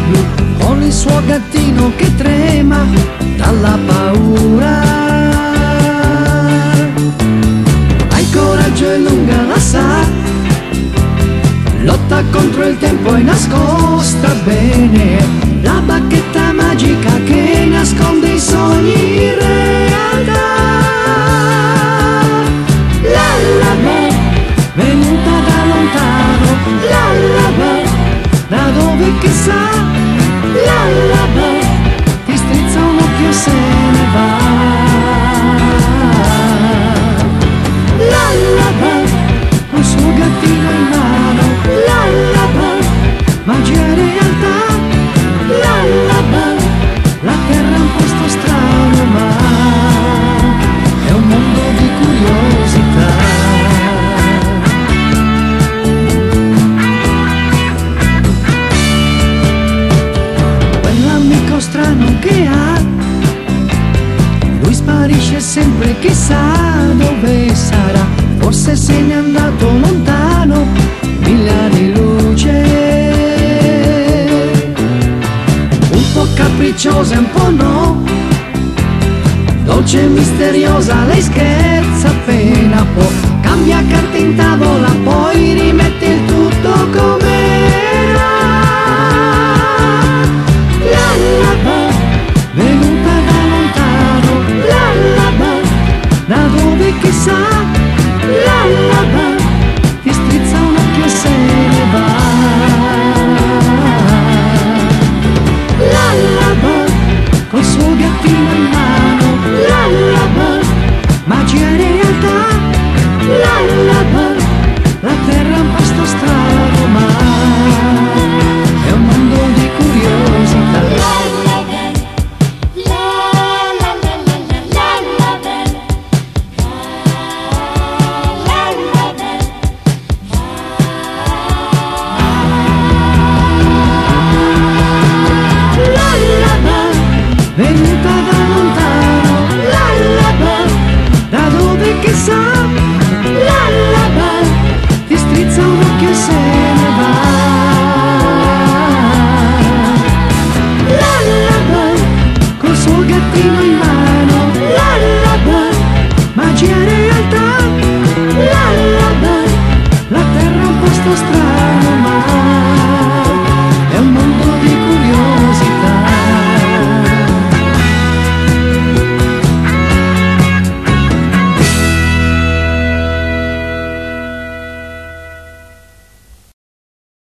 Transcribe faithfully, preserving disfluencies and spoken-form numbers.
blu, con il suo gattino che trema dalla paura. Ha il coraggio e lunga la sa, lotta contro il tempo e nascosta bene, la bacchetta magica che nasconde i sogni in realtà. Lullaby, venuta da lontano, lullaby, da dove chissà, lullaby, ti strizza un occhio e se ne va. Lullaby, col suo gattino in mano, lullaby, magia e realtà, lullaby, la terra è un posto strano ma è un mondo di curiosità. Quell'amico strano che ha, lui sparisce sempre, chissà dove sarà, forse se n'è andato lontano, mille anni luce. Un po' capricciosa e un po' no, dolce e misteriosa, lei scherza appena può, cambia carta in tavola, poi rimette il tutto come